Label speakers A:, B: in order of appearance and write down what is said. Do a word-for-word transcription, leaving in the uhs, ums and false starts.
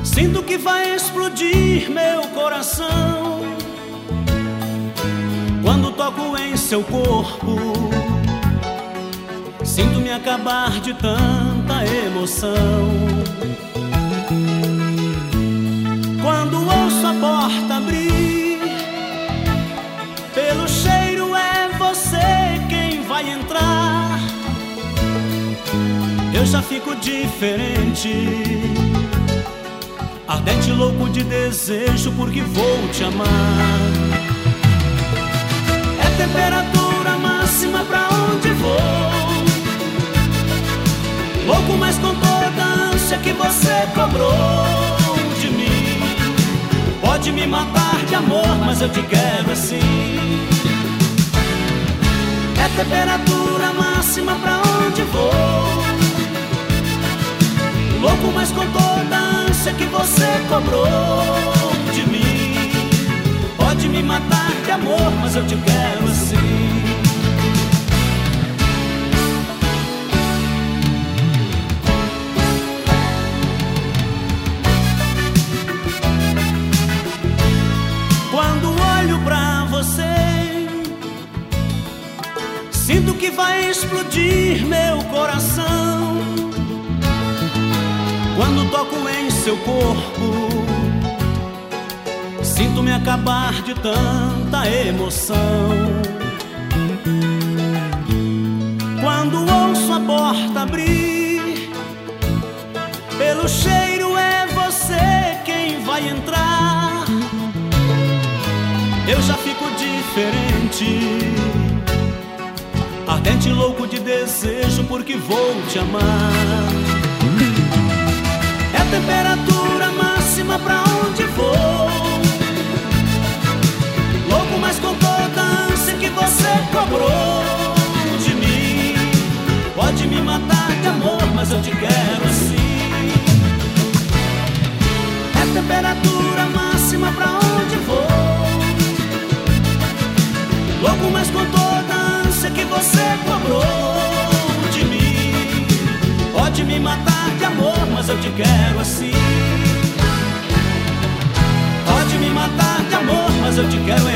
A: Sinto que vai explodir meu coração quando toco em seu corpo. Sinto-me acabar de tanta emoção. Quando ouço a porta abrir, pelo cheiro é você quem vai entrar. Eu já fico diferente, ardente, louco de desejo, porque vou te amar. É temperatura máxima pra onde vou, louco, mas com toda a ânsia que você cobrou de mim. Pode me matar de amor, mas eu te quero assim. É temperatura máxima pra onde vou, louco, mas com toda a ânsia que você cobrou de mim. Pode me matar de amor, mas eu te quero assim. Quando olho pra você, sinto que vai explodir meu coração. Quando toco em seu corpo, sinto-me acabar de tanta emoção. Quando ouço a porta abrir, pelo cheiro é você quem vai entrar. Eu já fico diferente, ardente, louco de desejo, porque vou te amar. É temperatura máxima pra onde vou, louco, mas com toda a ânsia que você cobrou de mim. Pode me matar de amor, mas eu te quero assim. É temperatura máxima pra onde vou, louco, mas com toda a ânsia que você cobrou de mim. Pode me matar de amor, mas eu te quero assim. Pode me matar de amor, mas eu te quero